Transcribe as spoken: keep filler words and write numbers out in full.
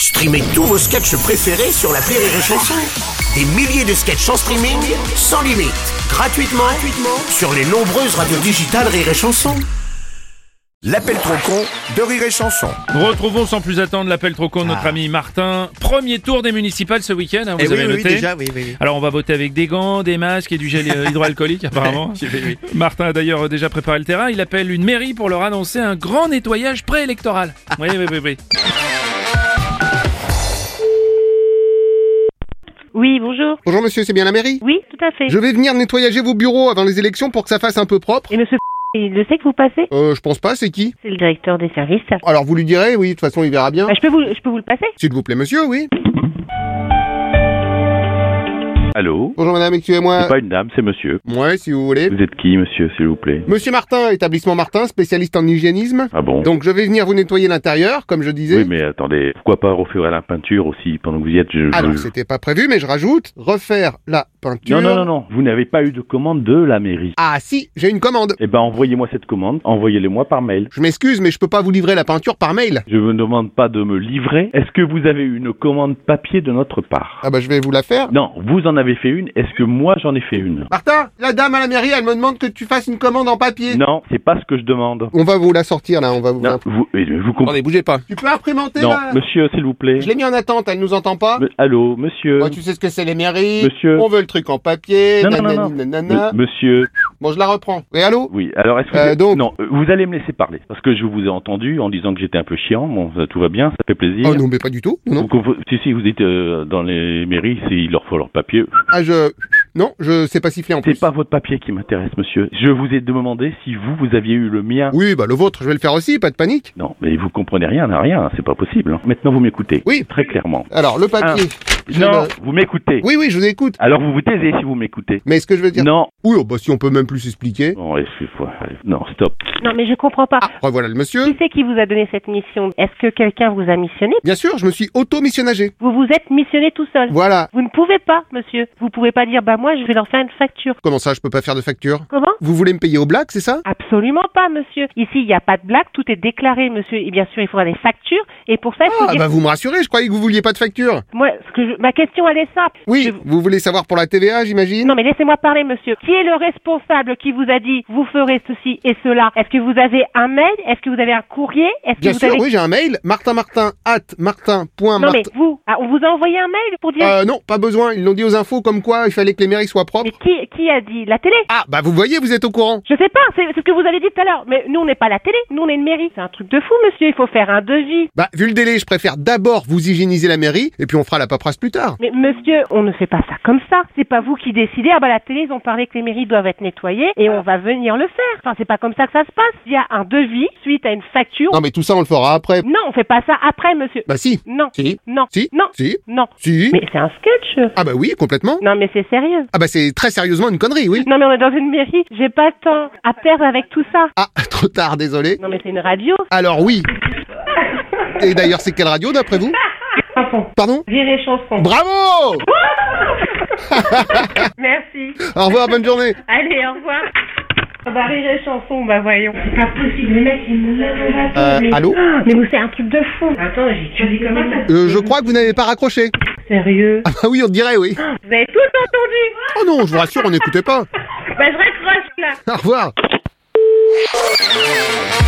Streamez tous vos sketchs préférés sur l'appli Rire et Chanson. Des milliers de sketchs en streaming, sans limite, gratuitement, gratuitement sur les nombreuses radios digitales Rire et Chanson. L'appel trop con de Rire et Chanson. Retrouvons sans plus attendre l'appel trop con de notre ah. ami Martin. Premier tour des municipales ce week-end, hein, vous eh avez oui, noté oui, déjà, oui, oui, oui. Alors on va voter avec des gants, des masques et du gel hydroalcoolique apparemment. oui, oui. Martin a d'ailleurs déjà préparé le terrain. Il appelle une mairie pour leur annoncer un grand nettoyage préélectoral. Oui, oui, oui, oui. Oui, bonjour. Bonjour monsieur, c'est bien la mairie? Oui, tout à fait. Je vais venir nettoyager vos bureaux avant les élections pour que ça fasse un peu propre. Et monsieur il le sait que vous passez? Euh, je pense pas, c'est qui? C'est le directeur des services. Alors vous lui direz, oui, de toute façon il verra bien. Bah, je peux vous, je peux vous le passer? S'il vous plaît monsieur, oui. Allô? Bonjour madame, excusez-moi. C'est pas une dame, c'est monsieur. Ouais, si vous voulez. Vous êtes qui, monsieur, s'il vous plaît? Monsieur Martin, établissement Martin, spécialiste en hygiénisme. Ah bon? Donc je vais venir vous nettoyer l'intérieur, comme je disais. Oui, mais attendez, pourquoi pas refaire la peinture aussi pendant que vous y êtes? Je, Alors je... c'était pas prévu, mais je rajoute, refaire la peinture. Non, non, non, non, vous n'avez pas eu de commande de la mairie. Ah si, j'ai une commande. Eh ben, envoyez-moi cette commande, envoyez-le-moi par mail. Je m'excuse, mais je peux pas vous livrer la peinture par mail. Je me demande pas de me livrer. Est-ce que vous avez eu une commande papier de notre part? Ah bah je vais vous la faire. Non, vous en avez fait une, est-ce que moi j'en ai fait une? Martin, la dame à la mairie, elle me demande que tu fasses une commande en papier. Non, c'est pas ce que je demande. On va vous la sortir là, on va vous... Non, vous, mais vous comprenez. Attendez, bougez pas. Tu peux imprimenter Non, là? monsieur, s'il vous plaît. Je l'ai mis en attente, elle nous entend pas? Me- Allô, monsieur. Moi, tu sais ce que c'est les mairies. Monsieur. On veut le truc en papier. Non, non, non, non. nanani, nanana. Me- monsieur. Bon, je la reprends. Et allô? Oui, alors est-ce que Euh, vous... donc- Non, euh, vous allez me laisser parler. Parce que je vous ai entendu en disant que j'étais un peu chiant. Bon, ça, tout va bien, ça fait plaisir. Oh non, mais pas du tout. Non, non. Vous conf- si, si, vous dites euh, dans les mairies, c'est, il leur faut leur papier. Ah, je... Non, je sais pas siffler en plus. C'est pas votre papier qui m'intéresse, monsieur. Je vous ai demandé si vous, vous aviez eu le mien. Oui, bah le vôtre, je vais le faire aussi, pas de panique. Non, mais vous comprenez rien à rien, c'est pas possible. hein. Maintenant, vous m'écoutez. Oui. Très clairement. Alors, le papier... je Non, le- vous m'écoutez. Oui, oui, je vous écoute. Alors vous vous taisez si vous m'écoutez. Mais ce que je veux dire... Non. Oui, oh, bah si on peut même plus s'expliquer. Bon, excuse-moi. Non, stop. Non, mais je comprends pas. Ah, revoilà le monsieur. Qui c'est qui vous a donné cette mission? Est-ce que quelqu'un vous a missionné? Bien sûr, je me suis auto-missionnagé. Vous vous êtes missionné tout seul. Voilà. Vous ne pouvez pas, monsieur. Vous pouvez pas dire, bah moi, je vais leur faire une facture. Comment ça, je peux pas faire de facture? Comment? Vous voulez me payer au black, c'est ça? Absolument pas, monsieur. Ici, il n'y a pas de blague, tout est déclaré, monsieur. Et bien sûr, il faudra des factures. Et pour ça, il faut Ah, dire... bah vous me rassurez, je croyais que vous vouliez pas de facture. Moi, ce que je... ma question, elle est simple. Oui, Je- vous voulez savoir pour la T V A, j'imagine? Non, mais laissez-moi parler, monsieur. Qui est le responsable qui vous a dit, vous ferez ceci et cela? Est-ce que vous avez un mail? Est-ce que vous avez un courrier? Est-ce Bien que vous sûr, avez... oui, j'ai un mail, martinmartin at martin.martin. Non, mais vous, ah, on vous a envoyé un mail pour dire... Euh, non, pas besoin, ils l'ont dit aux infos comme quoi il fallait que les mairies soient propres. Mais qui, qui a dit? La télé? Ah, bah vous voyez, vous êtes au courant. Je sais pas, c'est c'est ce que vous avez dit tout à l'heure. Mais nous, on n'est pas la télé, nous, on est une mairie. C'est un truc de fou, monsieur, il faut faire un devis. Bah, vu le délai, je préfère d'abord vous hygiéniser la mairie, et puis on fera la paperasse plus tard. Mais monsieur, on ne fait pas ça comme ça. C'est pas vous qui décidez. Ah bah la télé, ils ont parlé que les mairies doivent être nettoyées et on va venir le faire. Enfin, c'est pas comme ça que ça se passe. Il y a un devis suite à une facture. Non, mais tout ça, on le fera après. Non, on fait pas ça après, monsieur. Bah si. Non. Si. Non. Si. Non. Si. Non. Si. Mais c'est un sketch. Ah bah oui, complètement. Non, mais c'est sérieux. Ah bah c'est très sérieusement une connerie, oui. Non, mais on est dans une mairie. J'ai pas le temps à perdre avec tout ça. Ah, trop tard, désolé. Non, mais c'est une radio. Alors oui. Et d'ailleurs, c'est quelle radio d'après vous? Chanson. Pardon? Rire et chanson. Bravo! Merci. Au revoir, bonne journée. Allez, au revoir. Ah bah rire et chanson, bah voyons. C'est pas possible, le mec il me lève la Euh, mais... allô? Ah, mais vous c'est un truc de fou. Attends, j'ai tué comme ça. Euh, je crois que vous n'avez pas raccroché. Sérieux? Ah bah oui, on dirait, oui. Vous avez tout entendu? Oh non, je vous rassure, on n'écoutait pas. Bah je raccroche là. Au revoir.